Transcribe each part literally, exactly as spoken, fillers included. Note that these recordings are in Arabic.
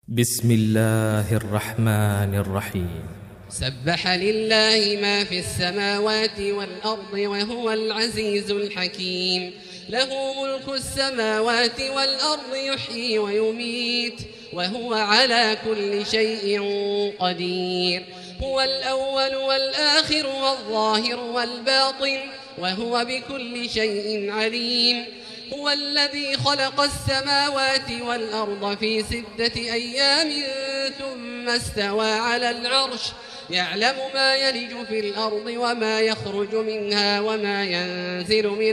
بسم الله الرحمن الرحيم. سبح لله ما في السماوات والأرض وهو العزيز الحكيم. له ملك السماوات والأرض يحيي ويميت وهو على كل شيء قدير. هو الأول والآخر والظاهر والباطن وهو بكل شيء عليم. هو الذي خلق السماوات والأرض في ستة أيام ثم استوى على العرش يعلم ما يلج في الأرض وما يخرج منها وما ينزل من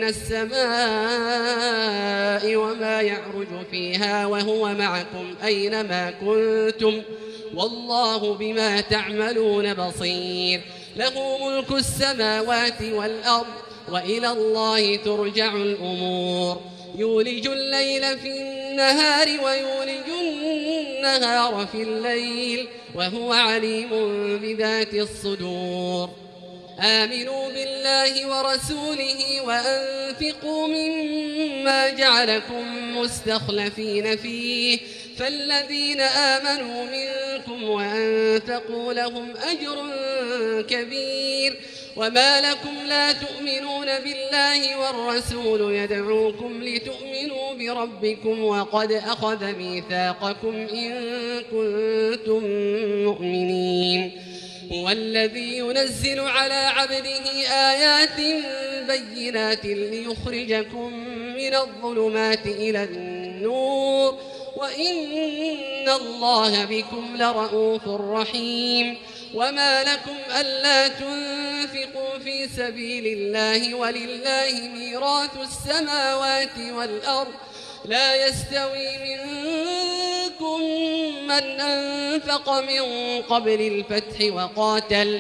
السماء وما يعرج فيها وهو معكم أينما كنتم والله بما تعملون بصير. له ملك السماوات والأرض وإلى الله ترجع الأمور. يولج الليل في النهار ويولج النهار في الليل وهو عليم بذات الصدور. آمنوا بالله ورسوله وأنفقوا مما جعلكم مستخلفين فيه فالذين آمنوا منكم وأنفقوا لهم أجر كبير. وما لكم لا تؤمنون بالله والرسول يدعوكم لتؤمنوا بربكم وقد أخذ ميثاقكم إن كنتم مؤمنين. هو الذي ينزل على عبده آيات بينات ليخرجكم من الظلمات إلى النور وإن الله بكم لرؤوف رحيم. وما لكم ألا تنفقوا في سبيل الله ولله ميراث السماوات والأرض لا يستوي منكم من أنفق من قبل الفتح وقاتل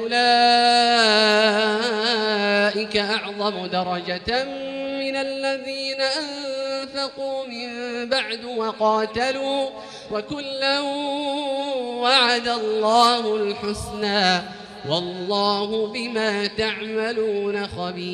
أولئك أعظم درجة من الذين أنفقوا من بعد وقاتلوا وكلا وعد الله الحسنى والله بما تعملون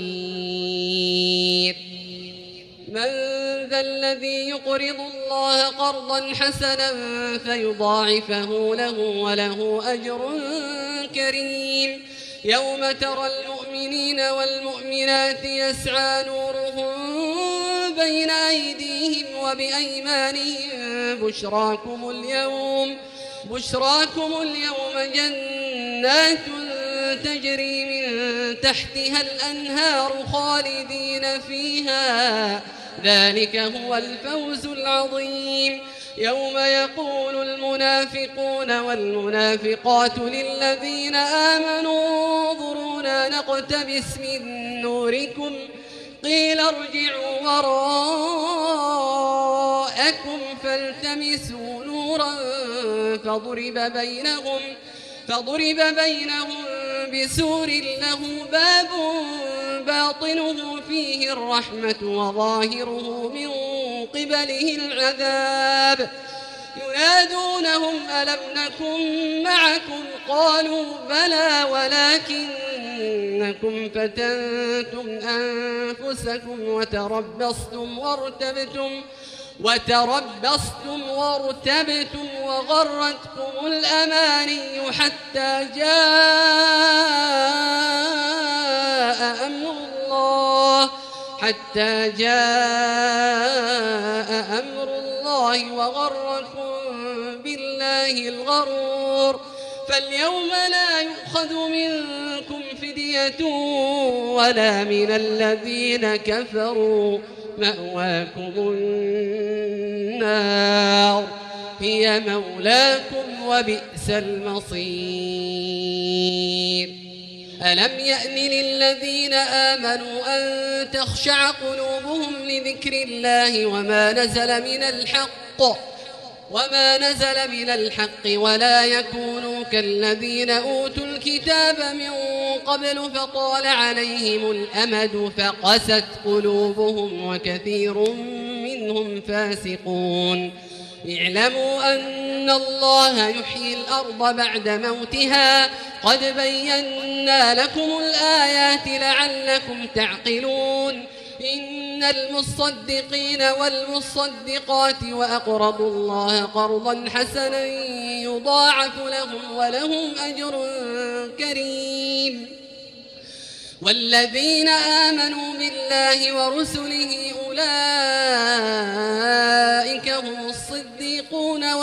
خبير. من ذا الذي يقرض الله قرضا حسنا فيضاعفه له وله أجر كريم. يوم ترى المؤمنين والمؤمنات يسعى نورهم بين أيديهم وبأيمانهم بشراكم اليوم بشراكم اليوم جنات تجري من تحتها الأنهار خالدين فيها ذلك هو الفوز العظيم. يوم يقول المنافقون والمنافقات للذين آمنوا انظرونا نقتبس من نوركم قيل ارجعوا وراءكم فالتمسوا نورا فضرب بينهم فضرب بينهم بسور له باب باطنه فيه الرحمة وظاهره من قبله العذاب. ينادونهم ألم نكن معكم قالوا بلى ولكنكم فتنتم أنفسكم وتربصتم وارتبتم وتربصتم وارتبتم وغرتكم الأماني حتى جاء أمر الله حتى جاء أمر الله وغركم بالله الغرور. فاليوم لا يؤخذ منكم فدية ولا من الذين كفروا مأواكم النار هي مولاكم وبئس المصير. ألم يأن للذين آمنوا أن تخشع قلوبهم لذكر الله وما نزل من الحق وما نزل من الحق ولا يكونوا كالذين أوتوا الكتاب من قبل فطال عليهم الأمد فقست قلوبهم وكثير منهم فاسقون. اعلموا أن الله يحيي الأرض بعد موتها قد بينا لكم الآيات لعلكم تعقلون. إن إن المصدقين والمصدقات وأقرضوا الله قرضا حسنا يضاعف لهم ولهم أجر كريم. والذين آمنوا بالله ورسله أولئك هم الصديقون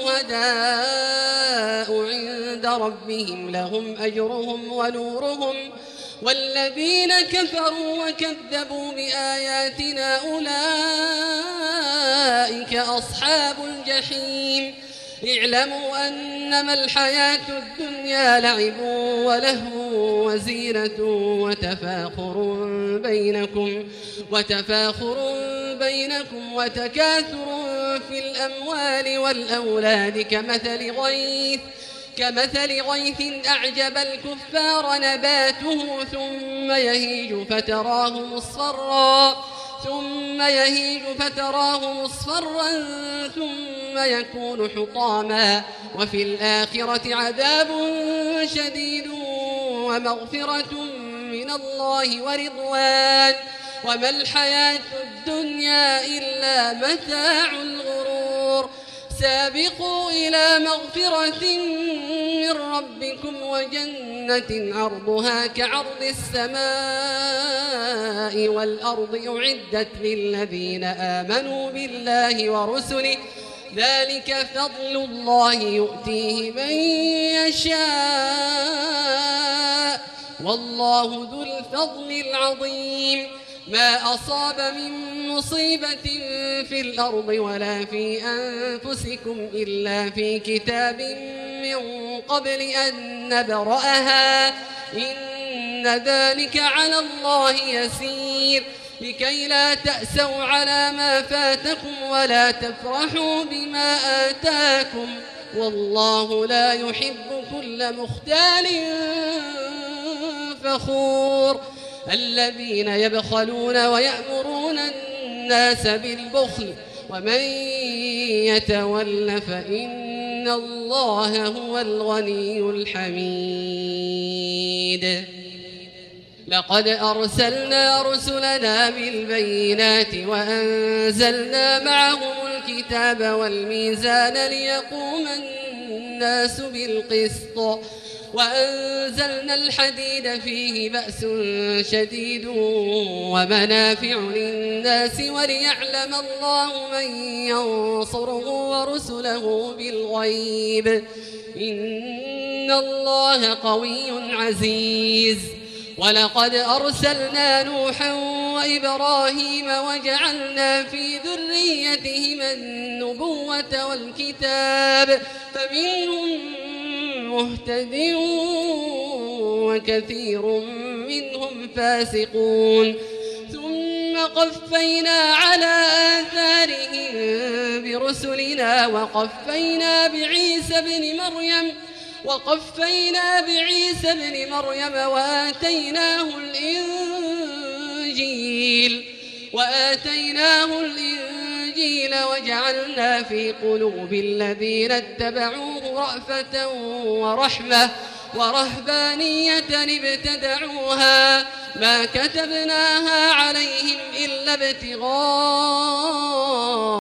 والشهداء عند ربهم لهم أجرهم ونورهم. والذين كفروا وكذبوا بآياتنا أولئك أصحاب الجحيم. اعلموا أنما الحياة الدنيا لعب ولهو وزينة وتفاخر بينكم وتفاخر بينكم وتكاثر في الأموال والأولاد كمثل غيث كمثل غيث أعجب الكفار نباته ثم يهيج فتراه مصفرا ثم يهيج فتراه مصفرا ثم يكون حطاما وفي الآخرة عذاب شديد ومغفرة من الله ورضوان وما الحياة الدنيا إلا متاع الغرور. سابقوا إلى مغفرة من ربكم وجنة عرضها كعرض السماء والأرض أعدت للذين آمنوا بالله ورسله ذلك فضل الله يؤتيه من يشاء والله ذو الفضل العظيم. ما أصاب من مصيبة في الأرض ولا في أنفسكم إلا في كتاب من قبل أن نبرأها إن ذلك على الله يسير. لكي لا تأسوا على ما فاتكم ولا تفرحوا بما آتاكم والله لا يحب كل مختال فخور. الذين يبخلون ويأمرون الناس بالبخل ومن يتول فإن الله هو الغني الحميد. لقد أرسلنا رسلنا بالبينات وأنزلنا معهم الكتاب والميزان ليقوم الناس بالقسط وأنزلنا الحديد فيه بأس شديد ومنافع للناس وليعلم الله من ينصره ورسله بالغيب إن الله قوي عزيز. ولقد أرسلنا نوحا وإبراهيم وجعلنا في ذريتهما النبوة والكتاب فمنهم مهتد وكثير منهم فاسقون. ثم قفينا على آثارهم برسلنا وقفينا بعيسى بن مريم وقفينا بعيسى بن مريم وآتيناه الإنجيل وآتيناه الإنجيل وجعلنا في قلوب الذين اتبعوه رأفة ورحمة ورهبانية ابتدعوها ما كتبناها عليهم إلا ابتغاء